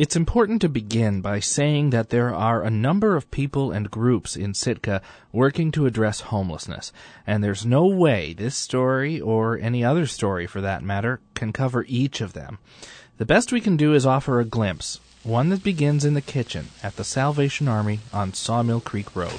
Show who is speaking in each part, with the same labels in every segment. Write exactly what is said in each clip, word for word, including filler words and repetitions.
Speaker 1: It's important to begin by saying that there are a number of people and groups in Sitka working to address homelessness, and there's no way this story, or any other story for that matter, can cover each of them. The best we can do is offer a glimpse, one that begins in the kitchen at the Salvation Army on Sawmill Creek Road.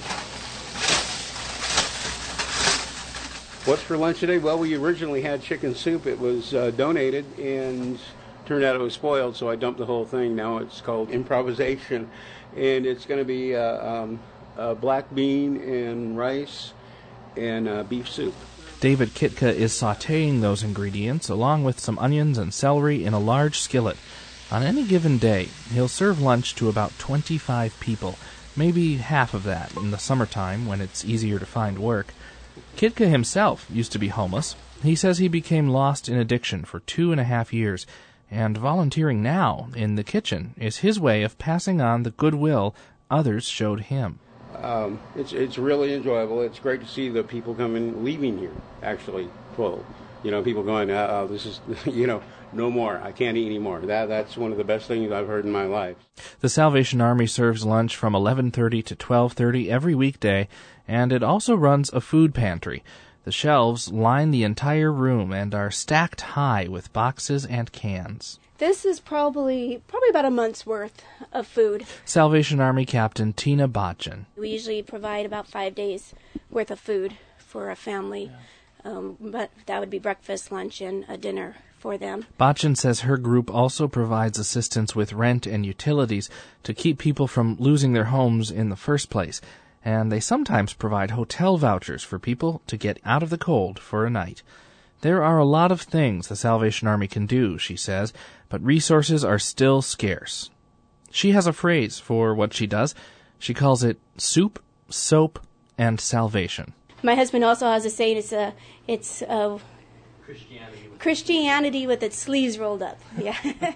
Speaker 2: What's for lunch today? Well, we originally had chicken soup. It was uh, donated and turned out it was spoiled, so I dumped the whole thing. Now it's called improvisation, and it's going to be uh, um, uh, black bean and rice and uh, beef soup.
Speaker 1: David Kitka is sautéing those ingredients along with some onions and celery in a large skillet. On any given day, he'll serve lunch to about twenty-five people, maybe half of that in the summertime when it's easier to find work. Kitka himself used to be homeless. He says he became lost in addiction for two and a half years, and volunteering now in the kitchen is his way of passing on the goodwill others showed him.
Speaker 2: Um, it's it's really enjoyable. It's great to see the people coming, leaving here, actually full. You know, people going, uh, this is, you know, no more. I can't eat anymore. That That's one of the best things I've heard in my life.
Speaker 1: The Salvation Army serves lunch from eleven thirty to twelve thirty every weekday, and it also runs a food pantry. The shelves line the entire room and are stacked high with boxes and cans.
Speaker 3: This is probably probably about a month's worth of food.
Speaker 1: Salvation Army Captain Tina Botchin.
Speaker 3: We usually provide about five days worth of food for a family, um, but that would be breakfast, lunch, and a dinner for them.
Speaker 1: Botchin says her group also provides assistance with rent and utilities to keep people from losing their homes in the first place, and they sometimes provide hotel vouchers for people to get out of the cold for a night. There are a lot of things the Salvation Army can do, she says, but resources are still scarce. She has a phrase for what she does. She calls it soup, soap, and salvation.
Speaker 3: My husband also has a saying, it's a, it's a Christianity with, Christianity with its sleeves rolled up. Yeah.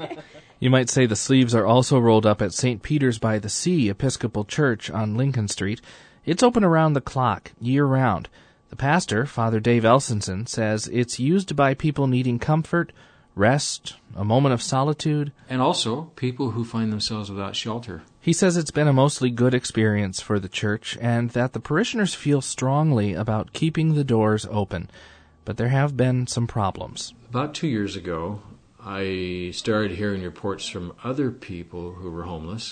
Speaker 1: You might say the sleeves are also rolled up at Saint Peter's by the Sea Episcopal Church on Lincoln Street. It's open around the clock, year-round. The pastor, Father Dave Elsenson, says it's used by people needing comfort, rest, a moment of solitude.
Speaker 4: And also people who find themselves without shelter.
Speaker 1: He says it's been a mostly good experience for the church and that the parishioners feel strongly about keeping the doors open. But there have been some problems.
Speaker 4: About two years ago, I started hearing reports from other people who were homeless,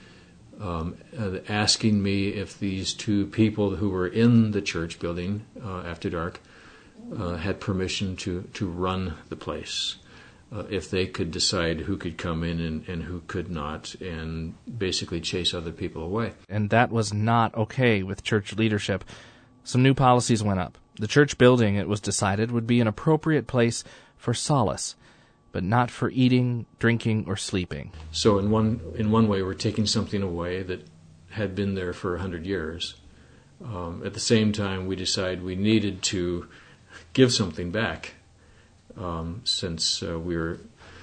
Speaker 4: um, uh, asking me if these two people who were in the church building uh, after dark uh, had permission to, to run the place, uh, if they could decide who could come in and, and who could not, and basically chase other people away.
Speaker 1: And that was not okay with church leadership. Some new policies went up. The church building, it was decided, would be an appropriate place for solace, but not for eating, drinking, or sleeping.
Speaker 4: So in one in one way, we're taking something away that had been there for a hundred years. Um, at the same time, we decided we needed to give something back, um, since uh, we were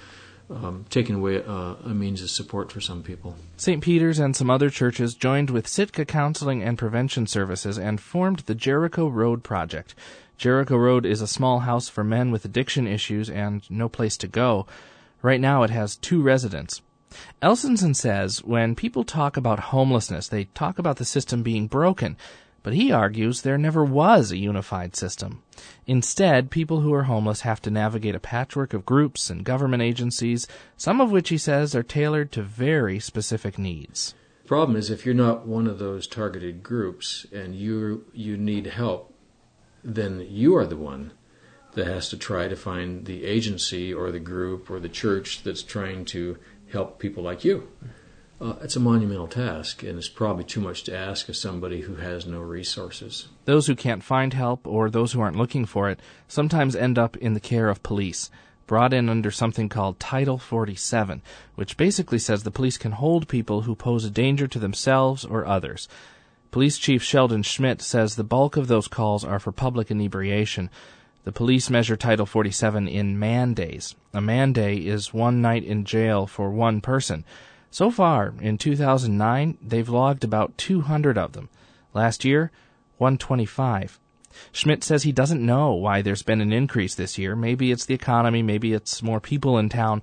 Speaker 4: um, taking away uh, a means of support for some people.
Speaker 1: Saint Peter's and some other churches joined with Sitka Counseling and Prevention Services and formed the Jericho Road Project. Jericho Road is a small house for men with addiction issues and no place to go. Right now it has two residents. Elsenson says when people talk about homelessness, they talk about the system being broken, but he argues there never was a unified system. Instead, people who are homeless have to navigate a patchwork of groups and government agencies, some of which he says are tailored to very specific needs.
Speaker 4: The problem is if you're not one of those targeted groups and you you need help, then you are the one that has to try to find the agency or the group or the church that's trying to help people like you. Uh, it's a monumental task, and it's probably too much to ask of somebody who has no resources.
Speaker 1: Those who can't find help or those who aren't looking for it sometimes end up in the care of police, brought in under something called Title forty-seven, which basically says the police can hold people who pose a danger to themselves or others. Police Chief Sheldon Schmidt says the bulk of those calls are for public inebriation. The police measure Title forty-seven in man days. A man day is one night in jail for one person. So far, in two thousand nine, they've logged about two hundred of them. Last year, one hundred twenty-five. Schmidt says he doesn't know why there's been an increase this year. Maybe it's the economy, maybe it's more people in town.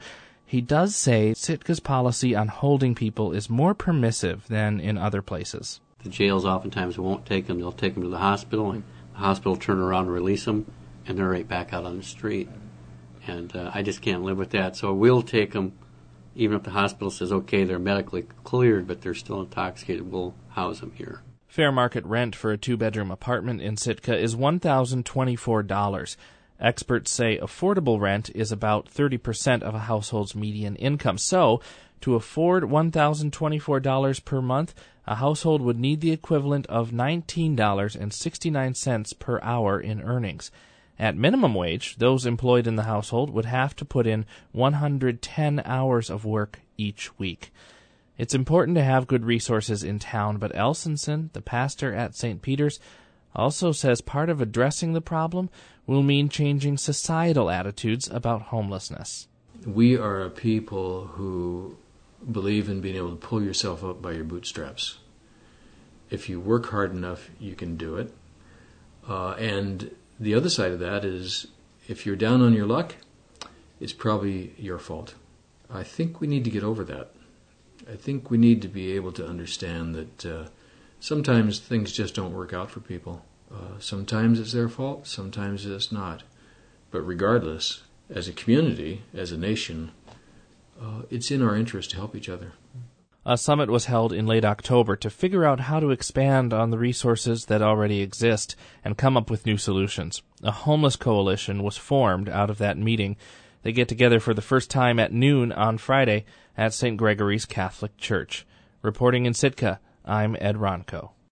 Speaker 1: He does say Sitka's policy on holding people is more permissive than in other places.
Speaker 5: The jails oftentimes won't take them. They'll take them to the hospital, and the hospital will turn around and release them, and they're right back out on the street. And uh, I just can't live with that. So we'll take them, even if the hospital says, okay, they're medically cleared, but they're still intoxicated, we'll house them here.
Speaker 1: Fair market rent for a two-bedroom apartment in Sitka is one thousand twenty-four dollars. Experts say affordable rent is about thirty percent of a household's median income. So, to afford one thousand twenty-four dollars per month, a household would need the equivalent of nineteen dollars and sixty-nine cents per hour in earnings. At minimum wage, those employed in the household would have to put in one hundred ten hours of work each week. It's important to have good resources in town, but Elsenson, the pastor at Saint Peter's, also says part of addressing the problem will mean changing societal attitudes about homelessness.
Speaker 4: We are a people who believe in being able to pull yourself up by your bootstraps. If you work hard enough, you can do it. Uh, and the other side of that is, if you're down on your luck, it's probably your fault. I think we need to get over that. I think we need to be able to understand that uh, sometimes things just don't work out for people. Uh, sometimes it's their fault, sometimes it's not. But regardless, as a community, as a nation, uh, it's in our interest to help each other.
Speaker 1: A summit was held in late October to figure out how to expand on the resources that already exist and come up with new solutions. A homeless coalition was formed out of that meeting. They get together for the first time at noon on Friday at Saint Gregory's Catholic Church. Reporting in Sitka, I'm Ed Ronco.